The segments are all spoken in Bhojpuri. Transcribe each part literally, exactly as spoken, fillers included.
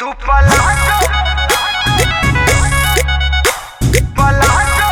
Tu palazzo, palazzo.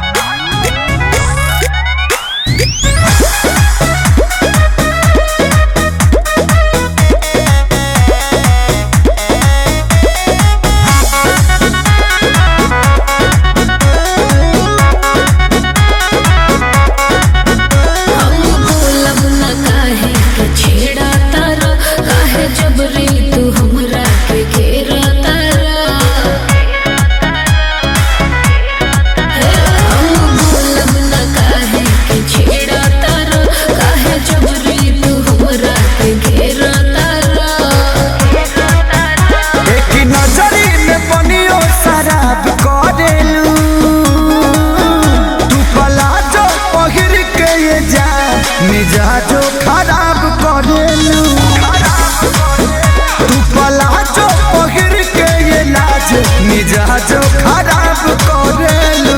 मिजाजो खराब करेलू तू पलाजो पहिर के ये लाज मिजाजो खराब करेलू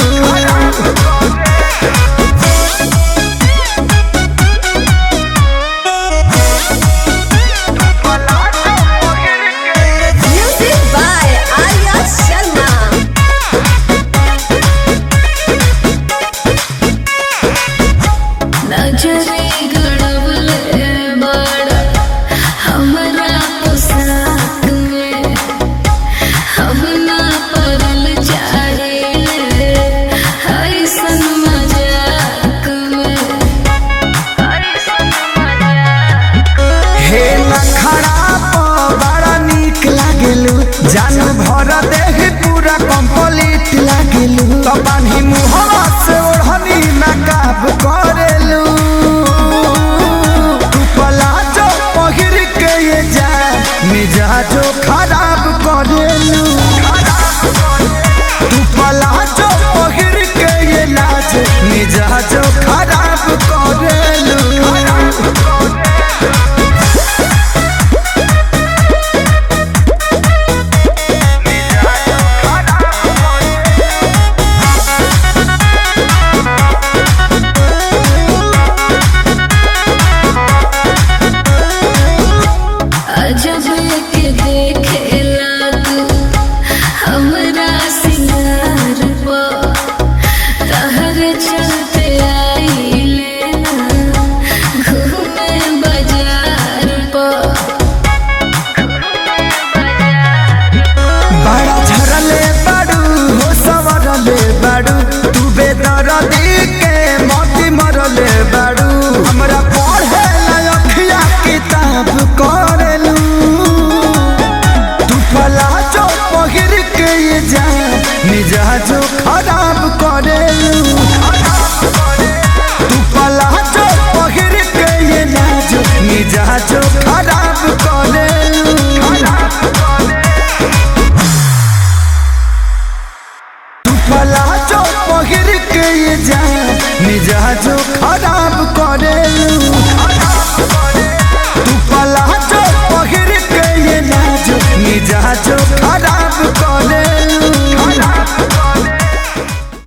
Music by Arya Sharma. नजरे गड़बले बड़ा हमरा पोशाक में हम ना परल चाहे ऐसन मजाक में ऐसन मजाक हे नखड़ा बड़ा नीक लागेलू जान भर देह पूरा कंप्लीट लागेलू तो बान्ही मुहवा से ओढ़नी नकाब करेलू तू पलाजो पहिर के ये जा मिजाजो खराब करेलू तू पलाजो पहिर के ये लाज मिजाजो खराब करेलू अजब के देखेला तू हमरा सिंगार पर तहर चलते आइले घूमे बाजार पर बड़ा झरले बाड़ू हो सवरले बाड़ू तू बेदर्दी के मोती मरले बाड़ू हमरा पढ़े अखिया किताब करेलू तू पलाजो पहिर के ये जा मिजाजो खराब करेलू तू पलाजो पहिर के ये लाजो मिजाजो खराब करेलू तू पलाजो पहिर के ये जा मिजाजो खराब करेलू।